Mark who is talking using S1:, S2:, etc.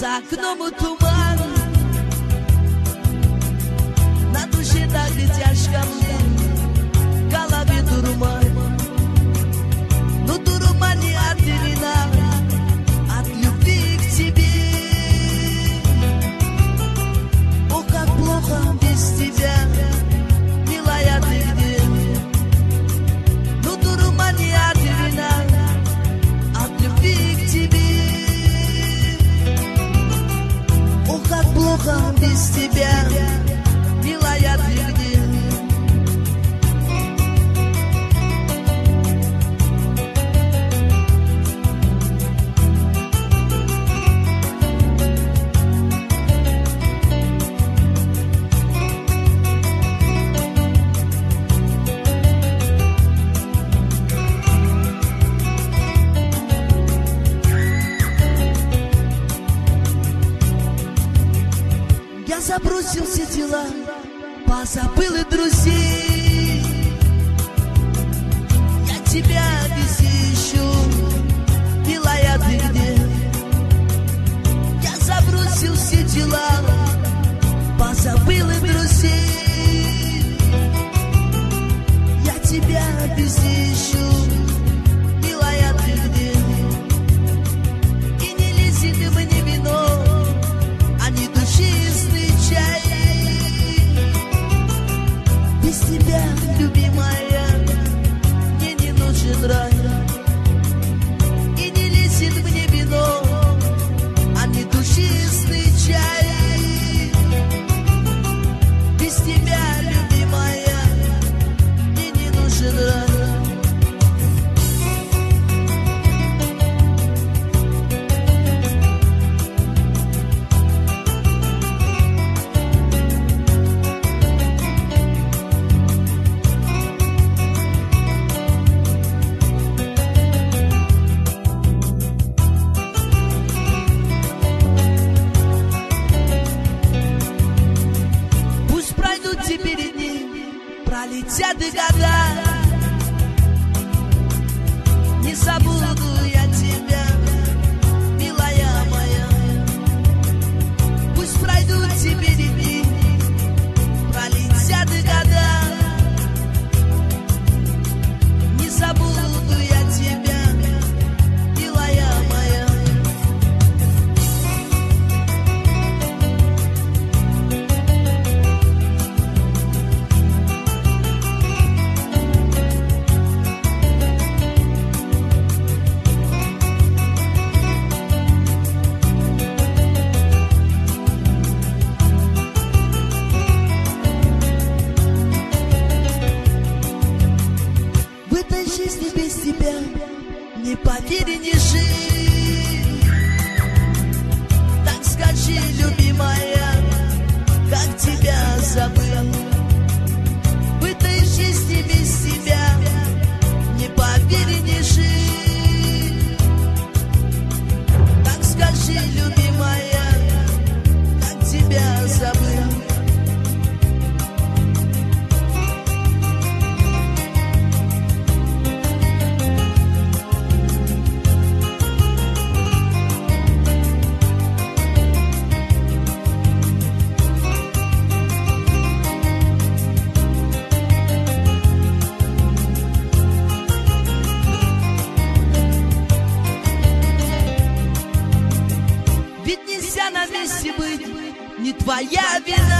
S1: За окном туман, на душе так и тяжко мне, в голове дурман. Но дурман не от вина, от любви к тебе. О, как плохо без тебя, милая, ты где? Но дурман не от вина, от любви к тебе. О, как плохо без тебя, милая, ты где? Забросил все дела, позабыл и друзей. Я тебя везде ищу, милая, ты где? Я забросил все дела, позабыл и друзей. Я тебя везде ищу, милая, ты где? И не лезет мне вино, а не душистый чай. Без тебя, любимая, мне не нужен рай. И не лезет мне вино, а не душистый чай. Без тебя, любимая, мне не нужен рай. Пролетят и года, не забуду я тебя, милая моя. Пусть пройдут теперь дни, пролетят и года, не забуду я тебя, милая моя. Без тебя не поверь, не жить. Так скажи, любимая, как тебя забыл. В этой жизни без тебя не поверь, не жить. Так скажи, любимая, как тебя забыл. Не твоя вина.